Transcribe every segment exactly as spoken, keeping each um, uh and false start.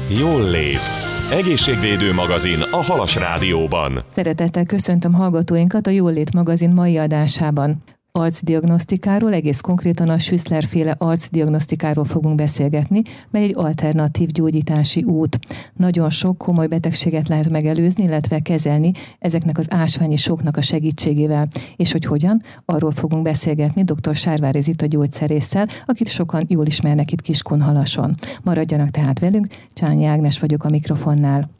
Jól lét. Egészségvédő magazin a Halas Rádióban. Szeretettel köszöntöm hallgatóinkat a Jól lét magazin mai adásában. Arcdiagnosztikáról, egész konkrétan a Schüssler-féle arcdiagnosztikáról fogunk beszélgetni, mely egy alternatív gyógyítási út. Nagyon sok komoly betegséget lehet megelőzni, illetve kezelni ezeknek az ásványi soknak a segítségével. És hogy hogyan, arról fogunk beszélgetni dr. Sárvári Zita gyógyszerésszel, akit sokan jól ismernek itt Kiskunhalason. Maradjanak tehát velünk, Csányi Ágnes vagyok a mikrofonnál.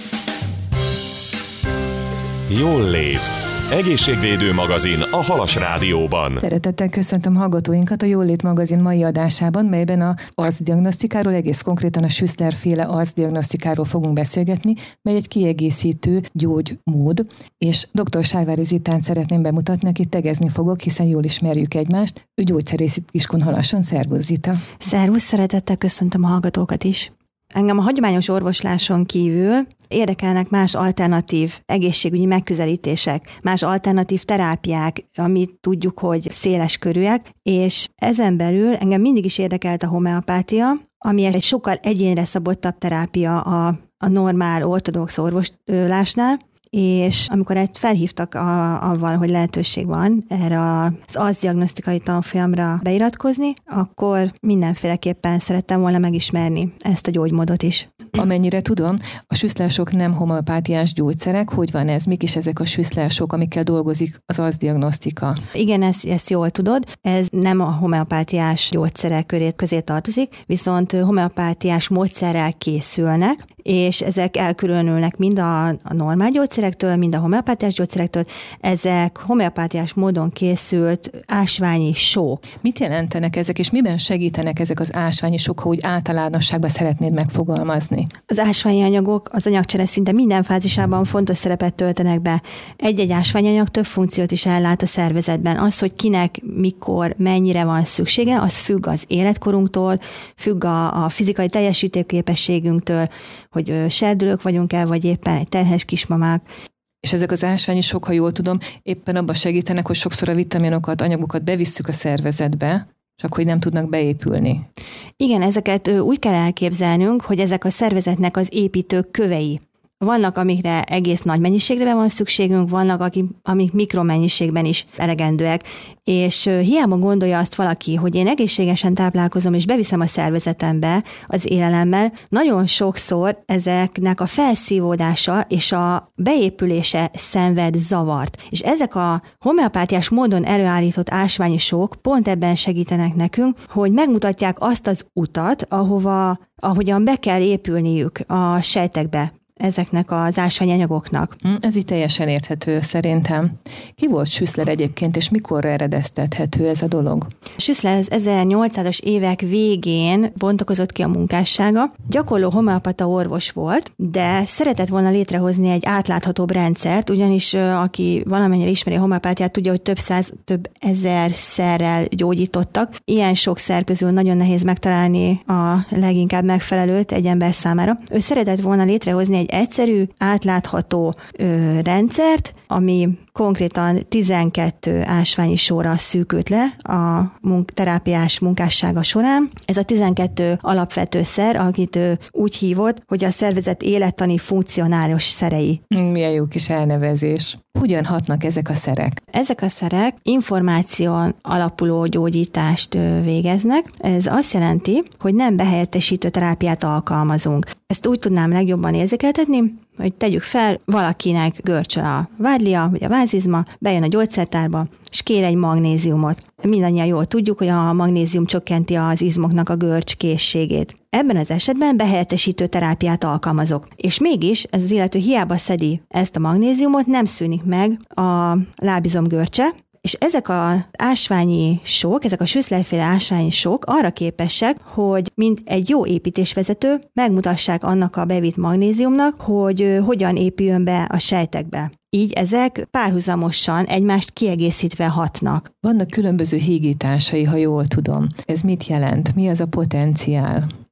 Jól lét. Egészségvédő magazin a Halas Rádióban. Szeretettel köszöntöm hallgatóinkat a Jól lét magazin mai adásában, melyben a arcdiagnosztikáról, egész konkrétan a Schüssler-féle arcdiagnosztikáról fogunk beszélgetni, mely egy kiegészítő gyógymód, és dr. Sárvári Zitát szeretném bemutatni, akit tegezni fogok, hiszen jól ismerjük egymást. Ő gyógyszerész itt Kiskunhalason. Szervusz, Zita! Szervusz, szeretettel köszöntöm a hallgatókat is! Engem a hagyományos orvosláson kívül érdekelnek más alternatív egészségügyi megközelítések, más alternatív terápiák, amit tudjuk, hogy széles körűek, és ezen belül engem mindig is érdekelt a homeopátia, ami egy sokkal egyénre szabottabb terápia a, a normál ortodox orvoslásnál, és amikor egy felhívtak a, avval, hogy lehetőség van erre az arcdiagnosztikai tanfolyamra beiratkozni, akkor mindenféleképpen szerettem volna megismerni ezt a gyógymódot is. Amennyire tudom, a Schüssler-sok nem homeopátiás gyógyszerek. Hogy van ez? Mik is ezek a Schüssler-sok, amikkel dolgozik az arcdiagnosztika? Igen, ezt, ezt jól tudod. Ez nem a homeopátiás gyógyszerek köré, közé tartozik, viszont homeopátiás módszerrel készülnek, és ezek elkülönülnek mind a, a normál gyógyszerektől, mind a homeopátiás gyógyszerektől. Ezek homeopátiás módon készült ásványi sók. Mit jelentenek ezek, és miben segítenek ezek az ásványi sók, ha úgy általánosságban szeretnéd megfogalmazni? Az ásványi anyagok az anyagcsere szinte minden fázisában fontos szerepet töltenek be. Egy-egy ásványi anyag több funkciót is ellát a szervezetben. Az, hogy kinek, mikor, mennyire van szüksége, az függ az életkorunktól, függ a, a fizikai teljesítőképességünktől, hogy serdülők vagyunk-e, vagy éppen egy terhes kismamák. És ezek az ásványi sok, ha jól tudom, éppen abban segítenek, hogy sokszor a vitaminokat, anyagokat bevisszük a szervezetbe, csak hogy nem tudnak beépülni. Igen, ezeket úgy kell elképzelnünk, hogy ezek a szervezetnek az építő kövei. Vannak, amikre egész nagy mennyiségre van szükségünk, vannak, amik mikromennyiségben is elegendőek, és hiába gondolja azt valaki, hogy én egészségesen táplálkozom, és beviszem a szervezetembe az élelemmel, nagyon sokszor ezeknek a felszívódása és a beépülése szenved zavart. És ezek a homeopátiás módon előállított ásványi sók pont ebben segítenek nekünk, hogy megmutatják azt az utat, ahova, ahogyan be kell épülniük a sejtekbe ezeknek az ásványi anyagoknak. Ez így teljesen érthető szerintem. Ki volt Schüssler egyébként, és mikorra eredeztethető ez a dolog? Schüssler az ezernyolcszázas évek végén bontakozott ki a munkássága. Gyakorló homeopata orvos volt, de szeretett volna létrehozni egy átláthatóbb rendszert, ugyanis aki valamennyire ismeri a homeopátiát, tudja, hogy több száz, több ezer szerrel gyógyítottak. Ilyen sok szer közül nagyon nehéz megtalálni a leginkább megfelelőt egy ember számára. Ő szeretett volna létrehozni egy egyszerű, átlátható ö, rendszert, ami konkrétan tizenkét ásványi sorra szűkült le a munk- terápiás munkássága során. Ez a tizenkét alapvető szer, akit ő úgy hívott, hogy a szervezet élettani funkcionális szerei. Milyen jó kis elnevezés. Hogyan hatnak ezek a szerek? Ezek a szerek információn alapuló gyógyítást végeznek. Ez azt jelenti, hogy nem behelyettesítő terápiát alkalmazunk. Ezt úgy tudnám legjobban érzékeltetni, hogy tegyük fel, valakinek görcsöl a vádlia, vagy a vázizma, bejön a gyógyszertárba, és kér egy magnéziumot. Mindannyian jól tudjuk, hogy a magnézium csökkenti az izmoknak a görcs készségét. Ebben az esetben behelyettesítő terápiát alkalmazok. És mégis ez az illető hiába szedi ezt a magnéziumot, nem szűnik meg a lábizom görcse, és ezek az ásványi sók, ezek a Schüssler-féle ásványi sók arra képesek, hogy mint egy jó építésvezető megmutassák annak a bevitt magnéziumnak, hogy hogyan épüljön be a sejtekbe. Így ezek párhuzamosan egymást kiegészítve hatnak. Vannak különböző hígításai, ha jól tudom. Ez mit jelent? Mi az a potenciál?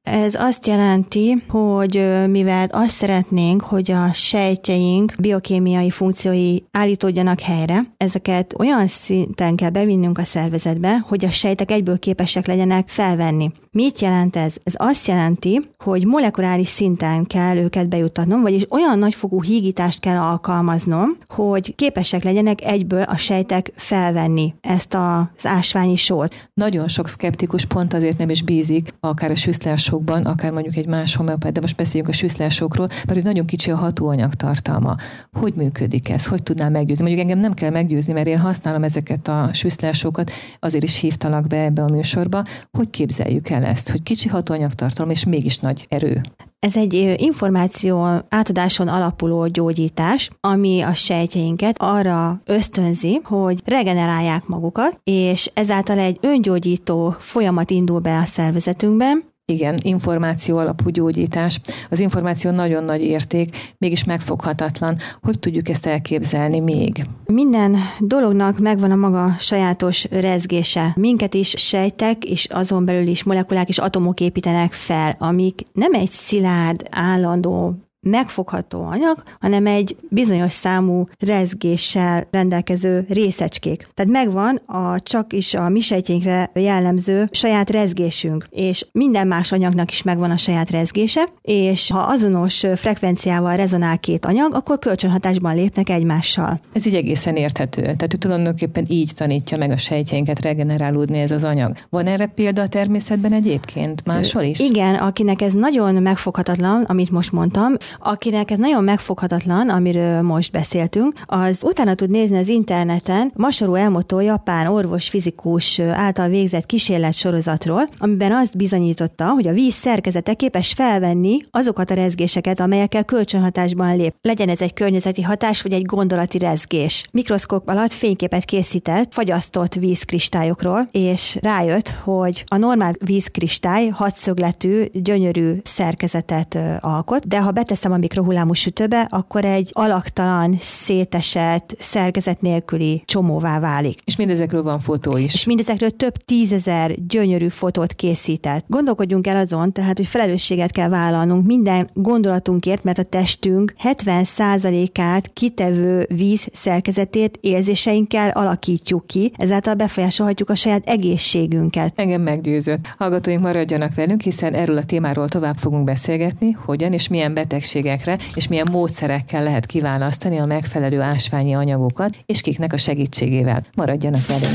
Ez azt jelenti, hogy mivel azt szeretnénk, hogy a sejtjeink biokémiai funkciói állítódjanak helyre, ezeket olyan szinten kell bevinnünk a szervezetbe, hogy a sejtek egyből képesek legyenek felvenni. Mit jelent ez? Ez azt jelenti, hogy molekuláris szinten kell őket bejuttatnom, vagyis olyan nagyfokú hígítást kell alkalmaznom, hogy képesek legyenek egyből a sejtek felvenni ezt az ásványi sót. Nagyon sok szkeptikus pont azért nem is bízik, akár a süszlersókban, akár mondjuk egy más homeopát, de most beszéljünk a süszlersókról, mert nagyon kicsi a hatóanyag tartalma. Hogy működik ez? Hogy tudnám meggyőzni? Mondjuk engem nem kell meggyőzni, mert én használom ezeket a süszlersókat, azért is hívtalak be ebbe a műsorba. Hogy képzeljük el ezt? Hogy kicsi hatóanyagtartalom és mégis nagy erő. Ez egy információ átadáson alapuló gyógyítás, ami a sejtjeinket arra ösztönzi, hogy regenerálják magukat, és ezáltal egy öngyógyító folyamat indul be a szervezetünkben. Igen, információ alapú gyógyítás. Az információ nagyon nagy érték, mégis megfoghatatlan. Hogy tudjuk ezt elképzelni még? Minden dolognak megvan a maga sajátos rezgése. Minket is sejtek, és azon belül is molekulák és atomok építenek fel, amik nem egy szilárd, állandó, megfogható anyag, hanem egy bizonyos számú rezgéssel rendelkező részecskék. Tehát megvan a csak is a mi sejtjeinkre jellemző saját rezgésünk, és minden más anyagnak is megvan a saját rezgése, és ha azonos frekvenciával rezonál két anyag, akkor kölcsönhatásban lépnek egymással. Ez így egészen érthető. Tehát tulajdonképpen így tanítja meg a sejtjeinket regenerálódni ez az anyag. Van erre példa a természetben egyébként? Máshol is? Igen, akinek ez nagyon megfoghatatlan, amit most mondtam, akinek ez nagyon megfoghatatlan, amiről most beszéltünk, az utána tud nézni az interneten Masaru Emoto japán orvos-fizikus által végzett kísérlet sorozatról, amiben azt bizonyította, hogy a víz szerkezete képes felvenni azokat a rezgéseket, amelyekkel kölcsönhatásban lép. Legyen ez egy környezeti hatás, vagy egy gondolati rezgés. Mikroszkóp alatt fényképet készített fagyasztott vízkristályokról, és rájött, hogy a normál vízkristály hatszögletű, gyönyörű szerkezetet alkot, de ha beteszem a mikrohullámú sütőbe, akkor egy alaktalan, szétesett, szerkezet nélküli csomóvá válik. És mindezekről van fotó is. És mindezekről több tízezer gyönyörű fotót készített. Gondolkodjunk el azon, tehát, hogy felelősséget kell vállalnunk minden gondolatunkért, mert a testünk hetven százalékát kitevő víz szerkezetét érzéseinkkel alakítjuk ki, ezáltal befolyásolhatjuk a saját egészségünket. Engem meggyőzött. Hallgatóink, maradjanak velünk, hiszen erről a témáról tovább fogunk beszélgetni, hogyan és milyen betegségekre és milyen módszerekkel lehet kiválasztani a megfelelő ásványi anyagokat, és kiknek a segítségével. Maradjanak velünk!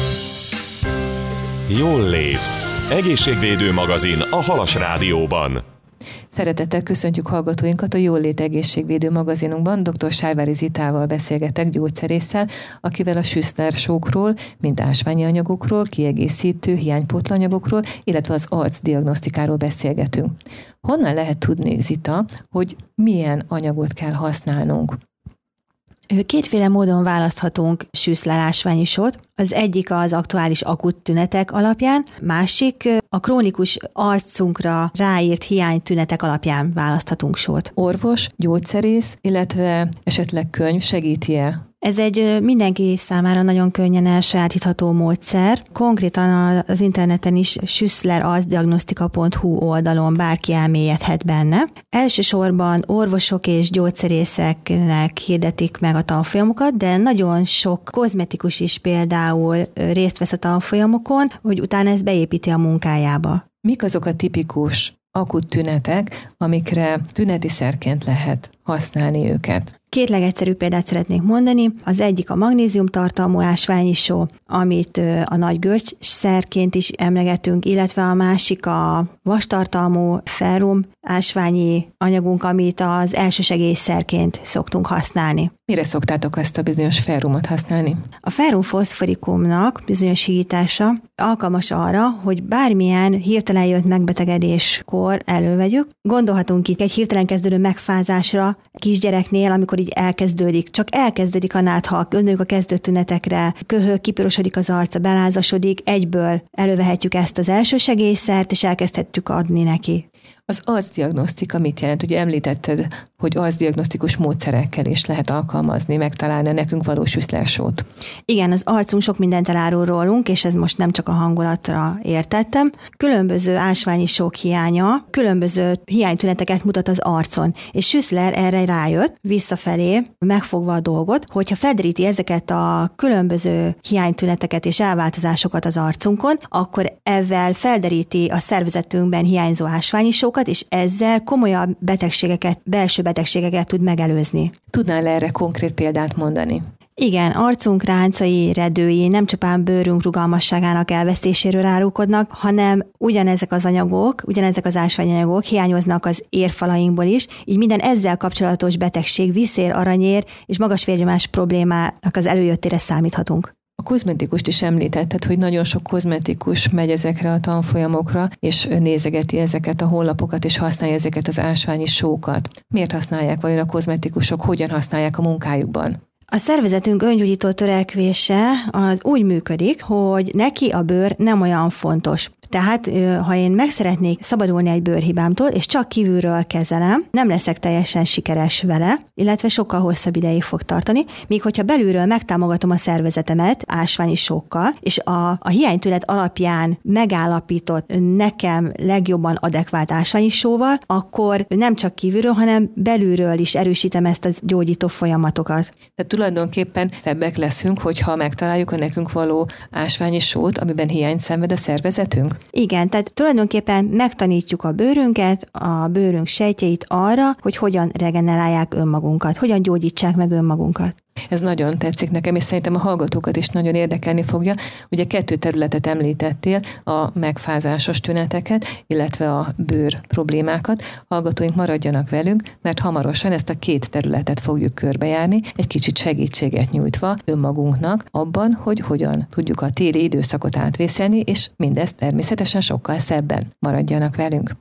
Jól lét. Egészségvédő magazin a Halas Rádióban. Szeretettel köszöntjük hallgatóinkat a Jól lét egészségvédő magazinunkban. dr. Sárvári Zitával beszélgetek, gyógyszerésszel, akivel a süszlersókról, mint ásványi anyagokról, kiegészítő, hiánypótló anyagokról, illetve az arcdiagnosztikáról beszélgetünk. Honnan lehet tudni, Zita, hogy milyen anyagot kell használnunk? Kétféle módon választhatunk süszlerásványi sót. Az egyik az aktuális akut tünetek alapján, másik a krónikus arcunkra ráírt hiánytünetek alapján választhatunk sót. Orvos, gyógyszerész, illetve esetleg könyv segíti-e? Ez egy mindenki számára nagyon könnyen elsajátítható módszer. Konkrétan az interneten is süszler arc diagnosztika pont hu oldalon bárki elmélyedhet benne. Elsősorban orvosok és gyógyszerészeknek hirdetik meg a tanfolyamokat, de nagyon sok kozmetikus is például részt vesz a tanfolyamokon, hogy utána ezt beépíti a munkájába. Mik azok a tipikus akut tünetek, amikre tüneti szerként lehet használni őket? Két legegyszerűbb példát szeretnék mondani. Az egyik a magnézium tartalmú ásványi só, amit a nagy görcsszerként is emlegetünk, illetve a másik a vastartalmú ferrum ásványi anyagunk, amit az elsősegélyszerként szoktunk használni. Mire szoktátok ezt a bizonyos ferrumot használni? A ferrum foszforikumnak bizonyos hígítása alkalmas arra, hogy bármilyen hirtelen jött megbetegedéskor elővegyük. Gondolhatunk itt egy hirtelen kezdődő megfázásra kisgyereknél, amikor így elkezdődik, csak elkezdődik a náthal, gondoljuk a kezdőtünetekre, köhög, kiporosodik az arca, belázasodik, egyből elővehetjük ezt az elsősegélyszert, és elkezdhet szeretjük adni neki. Az arcdiagnosztika mit jelent? Ugye említetted, hogy arcdiagnosztikus módszerekkel is lehet alkalmazni, megtalálni a nekünk való süszlersót. Igen, az arcunk sok mindent elárul rólunk, és ez most nem csak a hangulatra értettem. Különböző ásványi sók hiánya, különböző hiánytüneteket mutat az arcon, és Süssler erre rájött, visszafelé megfogva a dolgot, hogyha felderíti ezeket a különböző hiánytüneteket és elváltozásokat az arcunkon, akkor ezzel felderíti a szervezetünkben hiányzó ásványi sókat, és ezzel komolyabb betegségeket, belső betegségeket tud megelőzni. Tudnál erre konkrét példát mondani? Igen, arcunk ráncai, redői nem csupán bőrünk rugalmasságának elvesztéséről árulkodnak, hanem ugyanezek az anyagok, ugyanezek az ásványanyagok hiányoznak az érfalainkból is, így minden ezzel kapcsolatos betegség, viszér, aranyér és magas vérnyomás problémának az előjöttére számíthatunk. A kozmetikust is említetted, hogy nagyon sok kozmetikus megy ezekre a tanfolyamokra, és nézegeti ezeket a honlapokat, és használja ezeket az ásványi sókat. Miért használják vajon a kozmetikusok, hogyan használják a munkájukban? A szervezetünk öngyógyító törekvése az úgy működik, hogy neki a bőr nem olyan fontos. Tehát, ha én meg szeretnék szabadulni egy bőrhibámtól, és csak kívülről kezelem, nem leszek teljesen sikeres vele, illetve sokkal hosszabb ideig fog tartani, míg hogyha belülről megtámogatom a szervezetemet ásványi sókkal, és a, a hiánytünet alapján megállapított nekem legjobban adekvát ásványi sóval, akkor nem csak kívülről, hanem belülről is erősítem ezt a gyógyító folyamatokat. Tehát tulajdonképpen szebbek leszünk, hogyha megtaláljuk a nekünk való ásványi sót, amiben hiányt szenved a szervezetünk? Igen, tehát tulajdonképpen megtanítjuk a bőrünket, a bőrünk sejtjeit arra, hogy hogyan regenerálják önmagunkat, hogyan gyógyítsák meg önmagunkat. Ez nagyon tetszik nekem, és szerintem a hallgatókat is nagyon érdekelni fogja. Ugye kettő területet említettél, a megfázásos tüneteket, illetve a bőr problémákat. Hallgatóink maradjanak velünk, mert hamarosan ezt a két területet fogjuk körbejárni, egy kicsit segítséget nyújtva önmagunknak abban, hogy hogyan tudjuk a téli időszakot átvészelni, és mindezt természetesen sokkal szebben. Maradjanak velünk!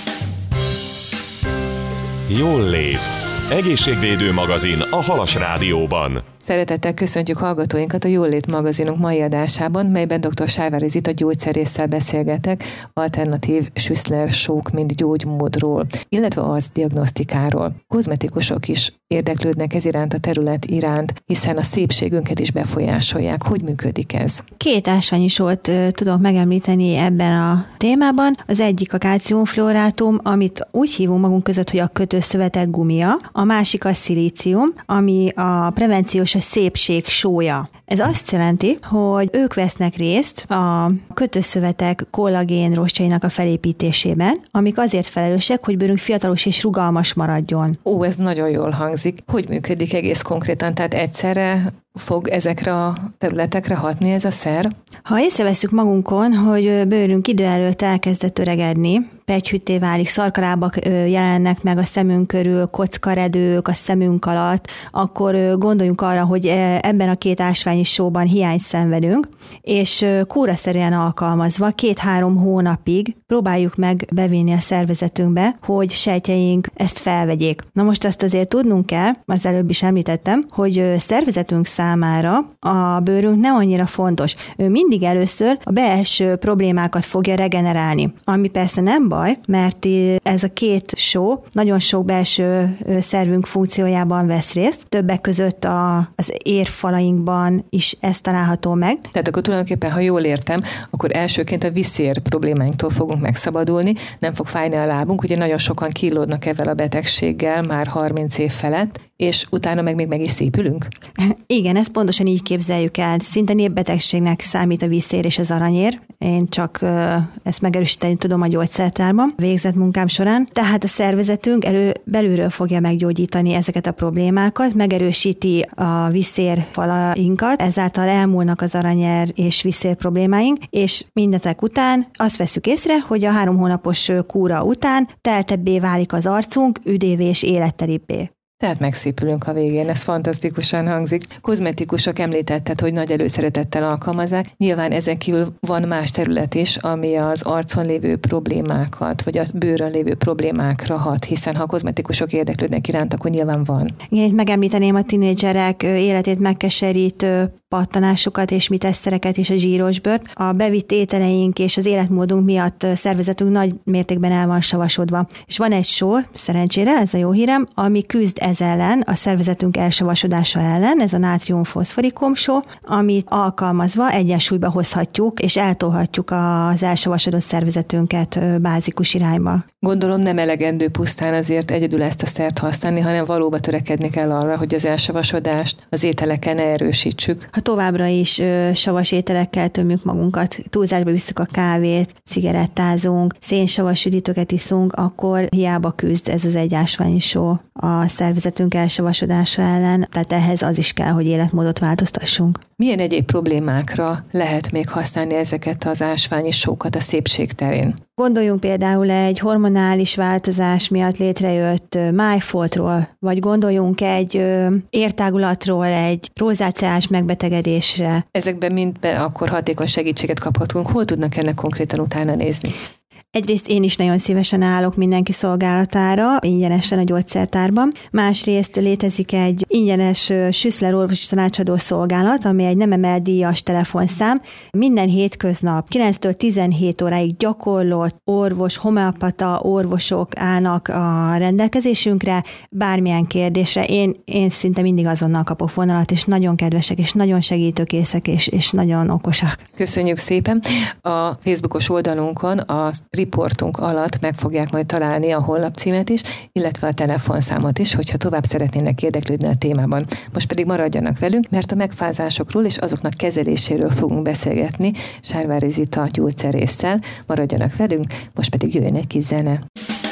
Jól lét. Egészségvédő magazin a Halas Rádióban. Szeretettel köszöntjük hallgatóinkat a Jól lét magazinunk mai adásában, melyben dr. Sáváry Zita gyógyszerésszel beszélgetek alternatív Süssler sók, mint gyógymódról, illetve arcdiagnosztikáról. Kozmetikusok is érdeklődnek ez iránt, a terület iránt, hiszen a szépségünket is befolyásolják. Hogy működik ez? Két ásványi sót uh, tudok megemlíteni ebben a témában. Az egyik a kalciumfluorátum, amit úgy hívunk magunk között, hogy a kötőszövetek gumia, a másik a szilícium, ami a prevenciós a szépség sója. Ez azt jelenti, hogy ők vesznek részt a kötőszövetek kollagén rostjainak a felépítésében, amik azért felelősek, hogy bőrünk fiatalos és rugalmas maradjon. Ó, ez nagyon jól hangzik. Hogy működik egész konkrétan? Tehát egyszerre fog ezekre a területekre hatni ez a szer? Ha észrevesszük magunkon, hogy bőrünk idő előtt elkezdett öregedni, pegyhütté válik, szarkalábak jelennek meg a szemünk körül, kockaredők a szemünk alatt, akkor gondoljunk arra, hogy ebben a két ásványi sóban hiányt szenvedünk, és kúraszerűen alkalmazva két-három hónapig próbáljuk meg bevinni a szervezetünkbe, hogy sejtjeink ezt felvegyék. Na most azt azért tudnunk kell, az előbb is említettem, hogy szervezetünk számára a bőrünk nem annyira fontos. Ő mindig először a belső problémákat fogja regenerálni, ami persze nem baj, mert ez a két só nagyon sok belső szervünk funkciójában vesz részt, többek között a, az érfalainkban is ez található meg. Tehát akkor tulajdonképpen, ha jól értem, akkor elsőként a viszér problémáinktól fogunk megszabadulni, nem fog fájni a lábunk, ugye nagyon sokan kínlódnak ezzel a betegséggel már harminc év felett, és utána meg még meg is szépülünk? Igen, ezt pontosan így képzeljük el. Szinte népbetegségnek számít a viszér és az aranyér. Én csak uh, ezt megerősíteni tudom a gyógyszertárban végzett munkám során. Tehát a szervezetünk elő, belülről fogja meggyógyítani ezeket a problémákat, megerősíti a viszérfalainkat, ezáltal elmúlnak az aranyér és viszér problémáink, és mindezek után azt veszük észre, hogy a három hónapos kúra után teltebbé válik az arcunk, üdévé és élettelibbé. Tehát megszépülünk a végén, ez fantasztikusan hangzik. Kozmetikusok említetted, hogy nagy előszeretettel alkalmazzák. Nyilván ezen kívül van más terület is, ami az arcon lévő problémákat, vagy a bőrön lévő problémákra hat, hiszen ha a kozmetikusok érdeklődnek iránt, akkor nyilván van. Igen, itt megemlíteném a tinédzserek életét megkeserítő pattanásokat és mitesztereket és a zsíros bőrt. A bevitt ételeink és az életmódunk miatt szervezetünk nagy mértékben el van savasodva. És van egy sor, szerencsére, ez a jó hírem, ami küzd ez ellen, a szervezetünk elsavasodása ellen, ez a nátrium-foszforikum só, amit alkalmazva egyensúlyba hozhatjuk, és eltolhatjuk az elsavasodott szervezetünket bázikus irányba. Gondolom nem elegendő pusztán azért egyedül ezt a szert használni, hanem valóban törekedni kell arra, hogy az elsavasodást az ételeken ne erősítsük. Ha továbbra is ö, savas ételekkel tömjük magunkat, túlzásba visszük a kávét, cigarettázunk, szénsavas üdítőket iszunk, akkor hiába küzd ez az egy ásványi só a szervezetünk elsavasodása ellen, tehát ehhez az is kell, hogy életmódot változtassunk. Milyen egyéb problémákra lehet még használni ezeket az ásványi sókat a szépség terén? Gondoljunk például egy hormonális változás miatt létrejött májfoltról, vagy gondoljunk egy értágulatról, egy rozáceás megbetegedésre. Ezekben mindben akkor hatékony segítséget kaphatunk. Hol tudnak ennek konkrétan utána nézni? Egyrészt én is nagyon szívesen állok mindenki szolgálatára, ingyenesen a gyógyszertárban. Másrészt létezik egy ingyenes Schüssler orvosi tanácsadó szolgálat, ami egy nem emelt díjas telefonszám. Minden hétköznap kilenctől tizenhét óráig gyakorlott orvos, homeopata orvosok állnak a rendelkezésünkre, bármilyen kérdésre. Én, én szinte mindig azonnal kapok vonalat, és nagyon kedvesek, és nagyon segítőkészek, és, és nagyon okosak. Köszönjük szépen! A Facebookos oldalunkon a riportunk alatt meg fogják majd találni a honlapcímet is, illetve a telefonszámot is, hogyha tovább szeretnének érdeklődni a témában. Most pedig maradjanak velünk, mert a megfázásokról és azoknak kezeléséről fogunk beszélgetni Sárvári Zita gyógyszerésszel. Maradjanak velünk, most pedig jöjjön egy kis zene.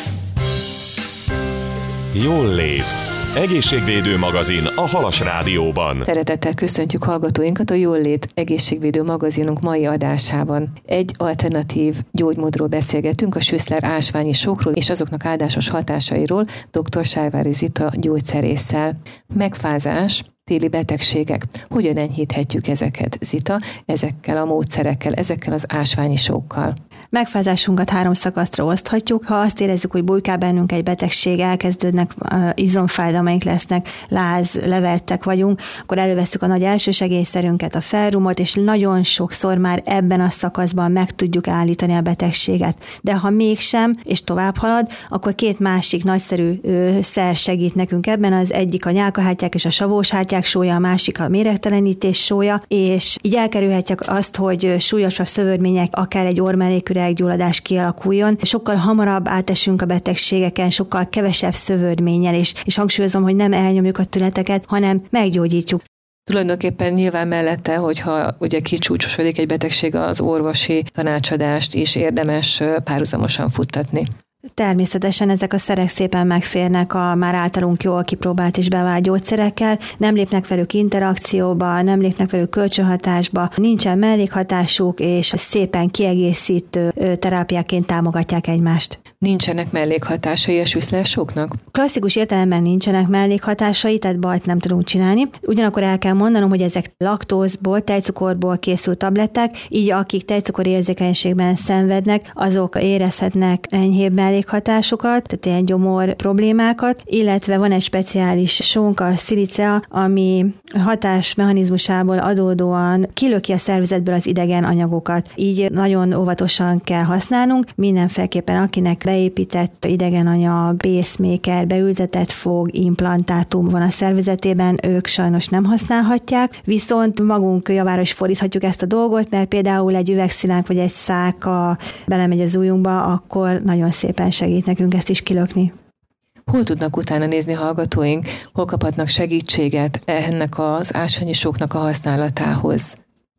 Jól lét. Egészségvédő magazin a Halas Rádióban. Szeretettel köszöntjük hallgatóinkat a Jól lét egészségvédő magazinunk mai adásában. Egy alternatív gyógymódról beszélgetünk, a Schüssler ásványi sókról és azoknak áldásos hatásairól dr. Sárvári Zita gyógyszerésszel. Megfázás, téli betegségek. Hogyan enyhíthetjük ezeket, Zita, ezekkel a módszerekkel, ezekkel az ásványi sókkal? Megfázásunkat három szakaszra oszthatjuk. Ha azt érezzük, hogy bujkál bennünk egy betegség, elkezdődnek izomfájdalmaink lesznek, láz, levertek vagyunk, akkor elővesszük a nagy elsősegélyszerünket, a ferrumot, és nagyon sokszor már ebben a szakaszban meg tudjuk állítani a betegséget. De ha mégsem, és tovább halad, akkor két másik nagyszerű szer segít nekünk ebben, az egyik a nyálkahártyák és a savóshártyák sója, a másik a méregtelenítés sója, és így elkerülhetjük azt, hogy súlyosabb szövődmények, akár egy orrmelléküreggyulladás kialakuljon. Sokkal hamarabb átesünk a betegségeken, sokkal kevesebb szövődménnyel, és, és hangsúlyozom, hogy nem elnyomjuk a tüneteket, hanem meggyógyítjuk. Tulajdonképpen nyilván mellette, hogyha ugye kicsúcsosodik egy betegség, az orvosi tanácsadást is érdemes párhuzamosan futtatni. Természetesen ezek a szerek szépen megférnek a már általunk jól kipróbált és bevált gyógyszerekkel, nem lépnek velük interakcióba, nem lépnek velük kölcsönhatásba, nincsen mellékhatásuk, és szépen kiegészítő terápiáként támogatják egymást. Nincsenek mellékhatásai a Schüssler sóknak? Klasszikus értelemben nincsenek mellékhatásai, tehát bajt nem tudunk csinálni. Ugyanakkor el kell mondanom, hogy ezek laktózból, tejcukorból készült tabletták, így akik tejcukor érzékenységben szenvednek, azok érezhetnek enyhébb mellékhatásokat, tehát ilyen gyomor problémákat, illetve van egy speciális sónk, a szilicea, ami hatásmechanizmusából adódóan kilöki a szervezetből az idegen anyagokat. Így nagyon óvatosan kell használnunk, mindenféleképpen akinek beépített idegen anyag, pacemaker, beültetett fog, implantátum van a szervezetében, ők sajnos nem használhatják, viszont magunk javára is fordíthatjuk ezt a dolgot, mert például egy üvegszilánk vagy egy száka belemegy az ujjunkba, akkor nagyon szépen segít nekünk ezt is kilökni. Hol tudnak utána nézni hallgatóink, hol kaphatnak segítséget ennek az ásványi sóknak a használatához?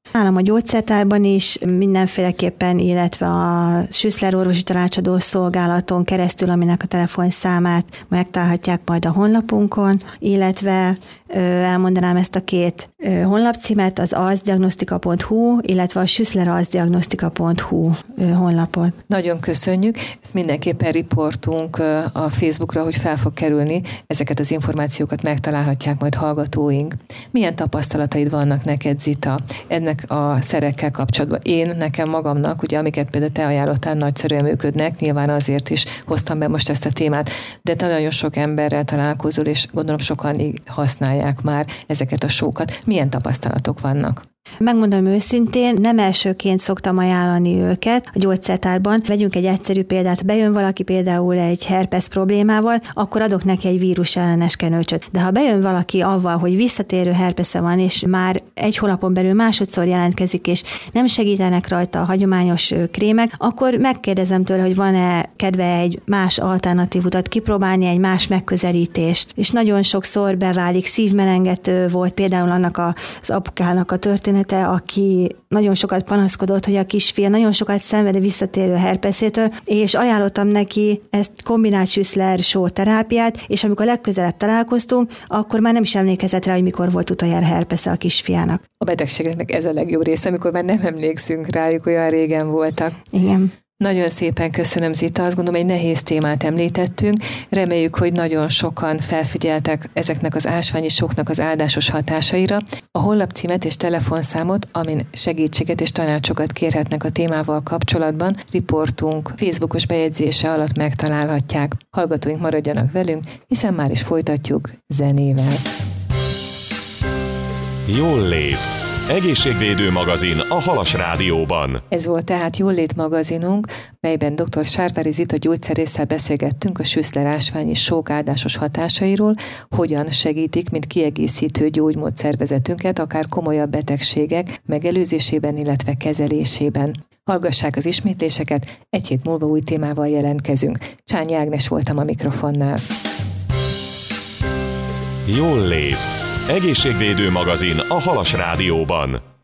Nálam a gyógyszertárban is mindenféleképpen, illetve a Schüssler orvosi tanácsadó szolgálaton keresztül, aminek a telefonszámát megtalálhatják majd a honlapunkon, illetve elmondanám ezt a két honlapcímet, az arcdiagnosztika pont hu, illetve a schüssler arcdiagnosztika pont hu honlapon. Nagyon köszönjük, ezt mindenképpen riportunk a Facebookra, hogy fel fog kerülni, ezeket az információkat megtalálhatják majd hallgatóink. Milyen tapasztalataid vannak neked, Zita, ennek a szerekkel kapcsolatban? Én, nekem magamnak, ugye amiket például te ajánlottál, nagyszerűen működnek, nyilván azért is hoztam be most ezt a témát, de te nagyon sok emberrel találkozol, és gondolom sokan használják már ezeket a sókat. Milyen tapasztalatok vannak? Megmondom őszintén, nem elsőként szoktam ajánlani őket a gyógyszertárban. Vegyünk egy egyszerű példát, bejön valaki például egy herpes problémával, akkor adok neki egy vírusellenes kenőcsöt. De ha bejön valaki avval, hogy visszatérő herpesze van, és már egy hónapon belül másodszor jelentkezik, és nem segítenek rajta a hagyományos krémek, akkor megkérdezem tőle, hogy van-e kedve egy más alternatív utat kipróbálni, egy más megközelítést. És nagyon sokszor beválik, szívmelengető volt például annak az apukának a történet, aki nagyon sokat panaszkodott, hogy a kisfia nagyon sokat szenved visszatérő herpesétől, és ajánlottam neki ezt kombinált Schüssler só terápiát, és amikor legközelebb találkoztunk, akkor már nem is emlékezett rá, hogy mikor volt utoljára herpesze a kisfiának. A betegségeknek ez a legjobb része, amikor már nem emlékszünk rájuk, olyan régen voltak. Igen. Nagyon szépen köszönöm, Zita, azt gondolom, egy nehéz témát említettünk. Reméljük, hogy nagyon sokan felfigyeltek ezeknek az ásványi sóknak az áldásos hatásaira. A honlapcímet és telefonszámot, amin segítséget és tanácsokat kérhetnek a témával kapcsolatban, riportunk Facebookos bejegyzése alatt megtalálhatják. Hallgatóink maradjanak velünk, hiszen már is folytatjuk zenével. Jól lét. Egészségvédő magazin a Halas Rádióban. Ez volt tehát Jól-lét magazinunk, melyben dr. Sárvári Zita gyógyszerésszel beszélgettünk a Schüssler ásványi sók áldásos hatásairól, hogyan segítik, mint kiegészítő gyógymódszervezetünket, akár komolyabb betegségek megelőzésében, illetve kezelésében. Hallgassák az ismétléseket, egy hét múlva új témával jelentkezünk. Csányi Ágnes voltam a mikrofonnál. Jól lét. Egészségvédő magazin a Halas Rádióban.